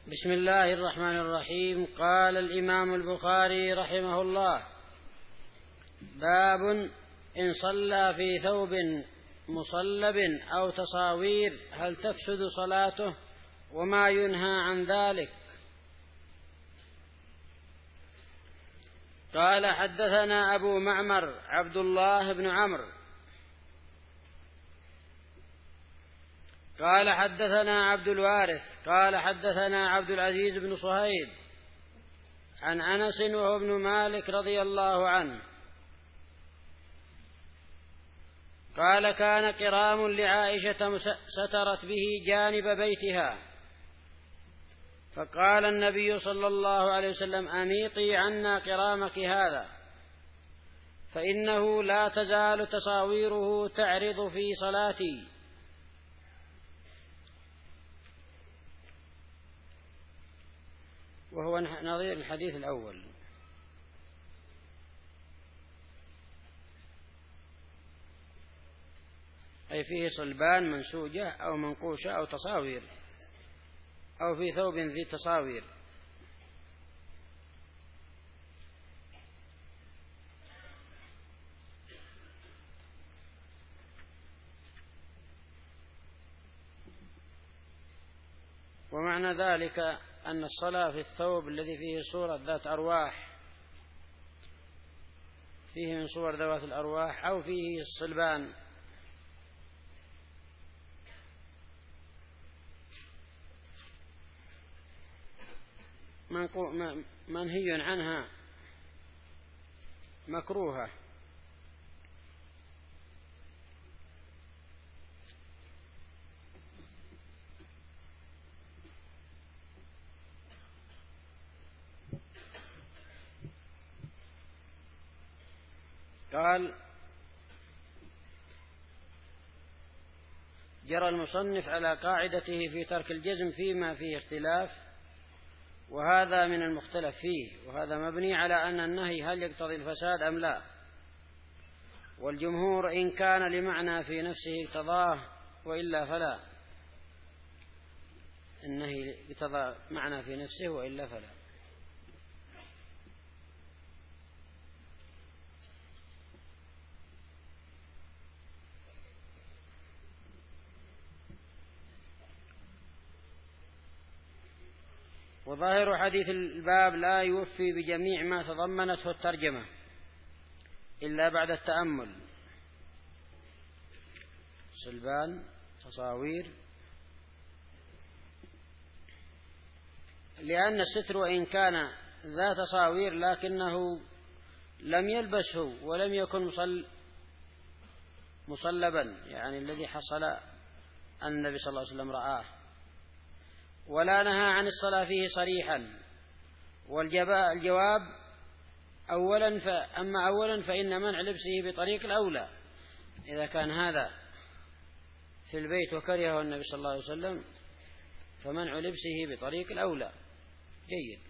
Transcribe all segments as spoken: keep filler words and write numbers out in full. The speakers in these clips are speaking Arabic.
بسم الله الرحمن الرحيم. قال الإمام البخاري رحمه الله: باب إن صلى في ثوب مصلب أو تصاوير هل تفسد صلاته وما ينهى عن ذلك. قال: حدثنا أبو معمر عبد الله بن عمرو قال حدثنا عبد الوارث قال حدثنا عبد العزيز بن صهيب عن أنس وهو ابن مالك رضي الله عنه قال: كان قرام لعائشة سترت به جانب بيتها، فقال النبي صلى الله عليه وسلم: أميطي عنا قرامك هذا، فإنه لا تزال تصاويره تعرض في صلاتي. وهو نظير الحديث الأول. أي فيه صلبان منسوجة أو منقوشة أو تصاوير، أو في ثوب ذي تصاوير. ومعنى ذلك أن الصلاة في الثوب الذي فيه صورة ذات أرواح، فيه من صور ذوات الأرواح، أو فيه الصلبان منهي عنها مكروهة. قال: جرى المصنف على قاعدته في ترك الجزم فيما فيه اختلاف، وهذا من المختلف فيه، وهذا مبني على أن النهي هل يقتضي الفساد أم لا. والجمهور إن كان لمعنى في نفسه اقتضاه، وإلا فلا. النهي اقتضى معنى في نفسه وإلا فلا. وظاهر حديث الباب لا يوفي بجميع ما تضمنته الترجمة إلا بعد التأمل. صلبان، تصاوير، لأن الستر وإن كان ذا تصاوير لكنه لم يلبسه ولم يكن مصل مصلبا، يعني الذي حصل النبي صلى الله عليه وسلم رآه، ولا نهى عن الصلاة فيه صريحا. والجواب أولا فأما أولا فإن منع لبسه بطريق الأولى. إذا كان هذا في البيت وكرهه النبي صلى الله عليه وسلم فمنع لبسه بطريق الأولى جيد.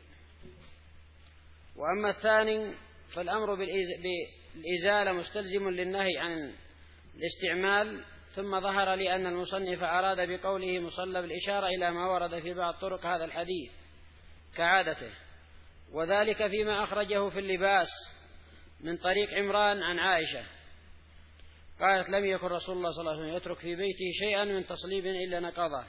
وأما الثاني فالأمر بالإزالة مستلزم للنهي عن الاستعمال. ثم ظهر لي أن المصنف أراد بقوله مصلب الإشارة إلى ما ورد في بعض طرق هذا الحديث كعادته، وذلك فيما أخرجه في اللباس من طريق عمران عن عائشة قالت: لم يكن رسول الله صلى الله عليه وسلم يترك في بيته شيئا من تصليب إلا نقضه.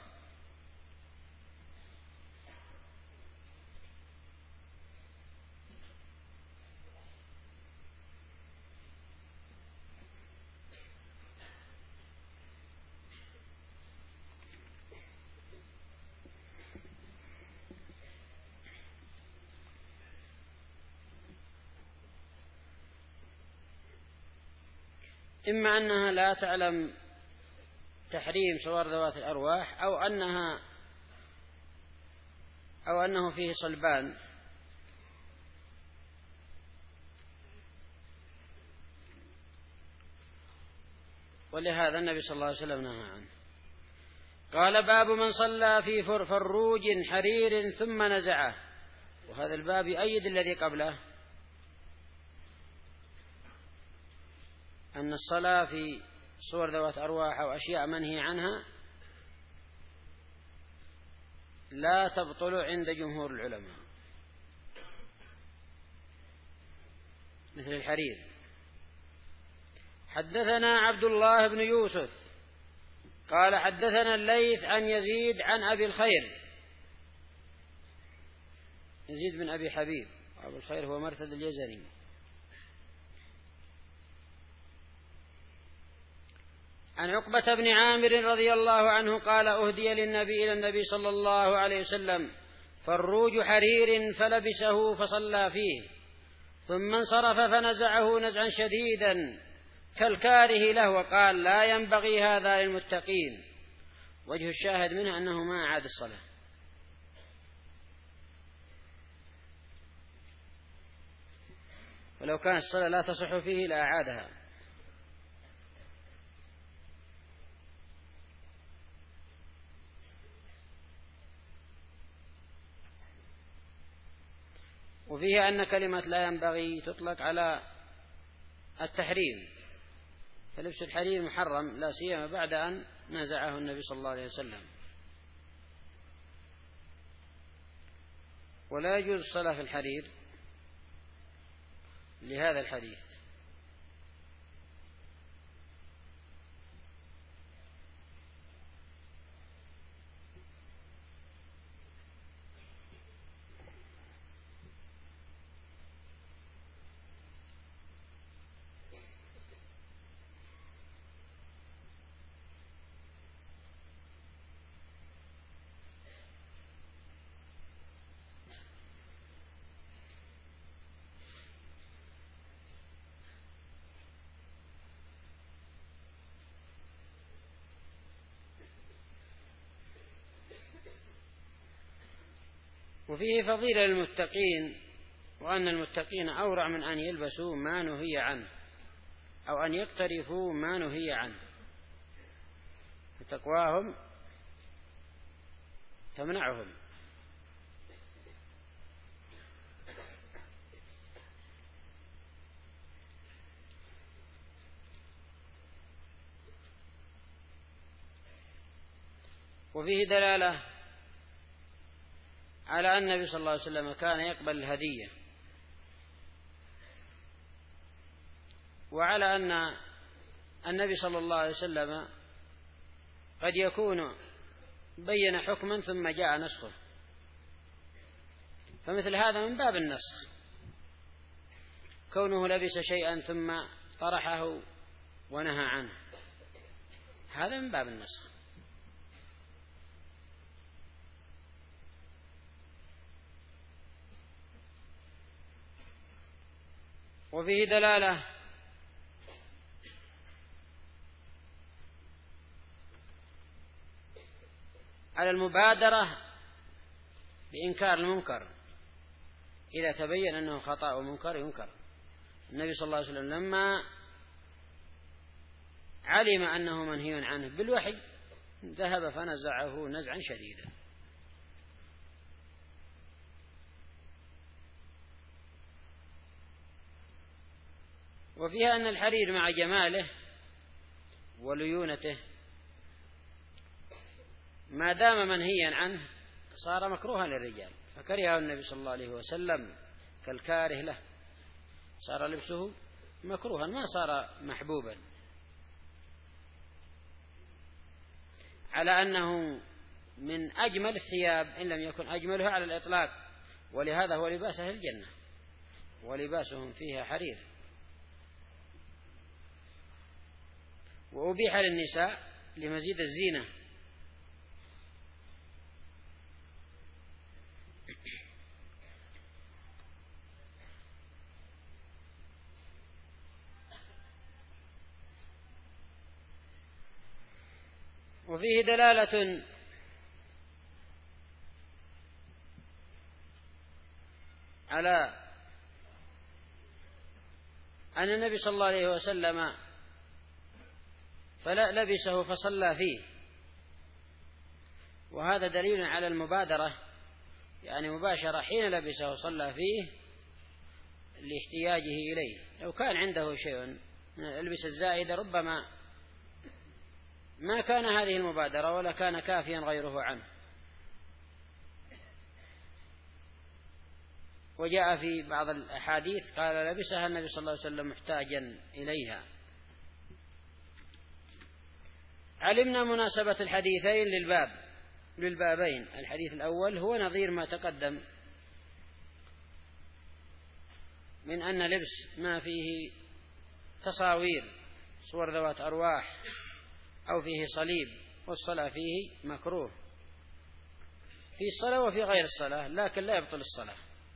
إما أنها لا تعلم تحريم صور ذوات الأرواح، أو أنها أو أنه فيه صلبان، ولهذا النبي صلى الله عليه وسلم نهى عنه. قال: باب من صلى في فروج حرير ثم نزعه. وهذا الباب يؤيد الذي قبله، أن الصلاة في صور ذوات أرواح أو أشياء منهي عنها لا تبطل عند جمهور العلماء، مثل الحرير. حدثنا عبد الله بن يوسف قال حدثنا الليث عن يزيد عن أبي الخير، يزيد بن أبي حبيب، أبو الخير هو مرثد اليزني، عن عقبة بن عامر رضي الله عنه قال أهدي للنبي إلى النبي صلى الله عليه وسلم فروج حرير فلبسه فصلى فيه، ثم انصرف فنزعه نزعا شديدا كالكاره له، وقال لا ينبغي هذا للمتقين. وجه الشاهد منه أنه ما أعاد الصلاة. ولو كانت الصلاة لا تصح فيه لأعادها. وفيه أن كلمة لا ينبغي تطلق على التحريم، فلبس الحرير محرم لا سيما بعد أن نزعه النبي صلى الله عليه وسلم، ولا يجوز الصلاة في الحرير لهذا الحديث. وفيه فضيلة للمتقين، وأن المتقين أورع من أن يلبسوا ما نهي عنه أو أن يقترفوا ما نهي عنه، فتقواهم تمنعهم. وفيه دلالة على أن النبي صلى الله عليه وسلم كان يقبل الهدية، وعلى أن النبي صلى الله عليه وسلم قد يكون بين حكما ثم جاء نسخه، فمثل هذا من باب النسخ، كونه لبس شيئا ثم طرحه ونهى عنه، هذا من باب النسخ. وفيه دلالة على المبادرة بإنكار المنكر إذا تبين أنه خطأ ومنكر ينكر. النبي صلى الله عليه وسلم لما علم أنه منهي عنه بالوحي ذهب فنزعه نزعا شديدا. وفيها أن الحرير مع جماله وليونته ما دام منهيا عنه صار مكروها للرجال، فكرهه النبي صلى الله عليه وسلم كالكاره له، صار لبسه مكروها ما صار محبوبا، على أنه من أجمل الثياب إن لم يكن أجملها على الإطلاق، ولهذا هو لباس أهل الجنة ولباسهم فيها حرير. وأبيح للنساء لمزيد الزينة. وفيه دلالة على أن النبي صلى الله عليه وسلم فلا لبسه فصلى فيه، وهذا دليل على المبادرة، يعني مباشرة حين لبسه صلى فيه لاحتياجه إليه. لو كان عنده شيء من الألبسة الزائدة ربما ما كان هذه المبادرة ولا كان كافيا غيره عنه. وجاء في بعض الأحاديث قال لبسها النبي صلى الله عليه وسلم محتاجا إليها. علمنا مناسبة الحديثين للباب للبابين. الحديث الأول هو نظير ما تقدم من أن لبس ما فيه تصاوير صور ذوات أرواح أو فيه صليب والصلاة فيه مكروه في الصلاة وفي غير الصلاة، لكن لا يبطل الصلاة.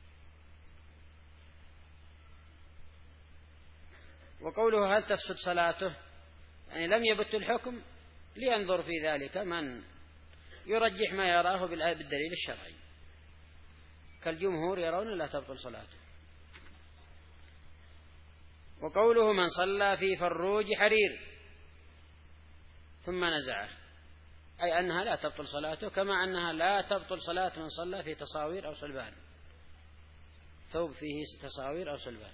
وقوله هل تفسد صلاته يعني لم يبت الحكم، لينظر في ذلك من يرجح ما يراه بالدليل الشرعي، كالجمهور يرون لا تبطل صلاته. وقوله من صلى في فروج حرير ثم نزعه، أي أنها لا تبطل صلاته، كما أنها لا تبطل صلاة من صلى في تصاوير أو صلبان، ثوب فيه تصاوير أو صلبان.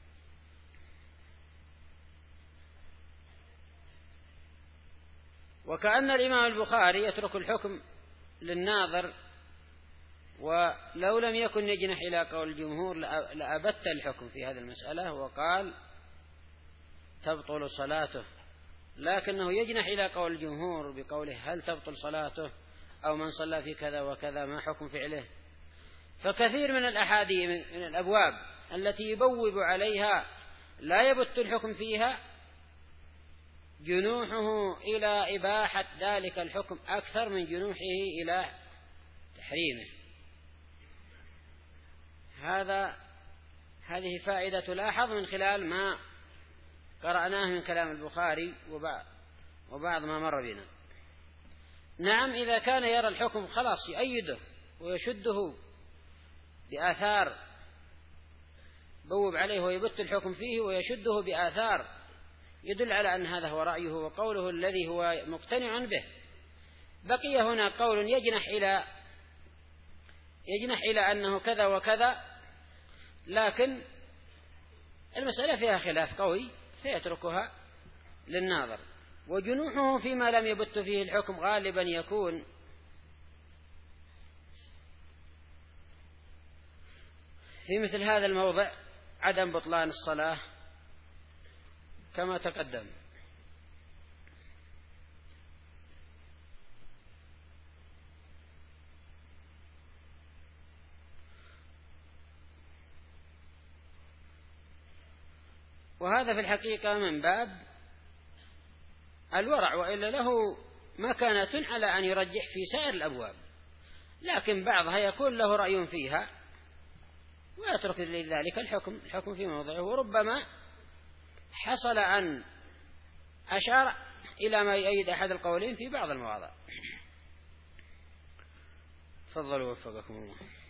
وكأن الإمام البخاري يترك الحكم للناظر، ولو لم يكن يجنح إلى قول الجمهور لأبت الحكم في هذه المسألة وقال تبطل صلاته، لكنه يجنح إلى قول الجمهور بقوله هل تبطل صلاته أو من صلى في كذا وكذا ما حكم فعله. فكثير من الأحاديث من الأبواب التي يبوب عليها لا يبت الحكم فيها جنوحه إلى إباحة ذلك الحكم أكثر من جنوحه إلى تحريمه. هذا هذه فائدة تلاحظ من خلال ما قرأناه من كلام البخاري وبعض, وبعض ما مر بنا. نعم، إذا كان يرى الحكم خلاص يؤيده ويشده بآثار بوب عليه ويبت الحكم فيه ويشده بآثار يدل على أن هذا هو رأيه وقوله الذي هو مقتنع به. بقي هنا قول يجنح إلى يجنح إلى أنه كذا وكذا، لكن المسألة فيها خلاف قوي فيتركها للناظر. وجنوحه فيما لم يبت فيه الحكم غالبا يكون في مثل هذا الموضع عدم بطلان الصلاة كما تقدم. وهذا في الحقيقة من باب الورع، وإلا له مكانة على أن يرجح في سائر الأبواب، لكن بعضها يكون له رأي فيها ويترك لذلك الحكم الحكم في موضعه. وربما حصل أن أشار إلى ما يؤيد أحد القولين في بعض المواضع. تفضلوا وفقكم الله.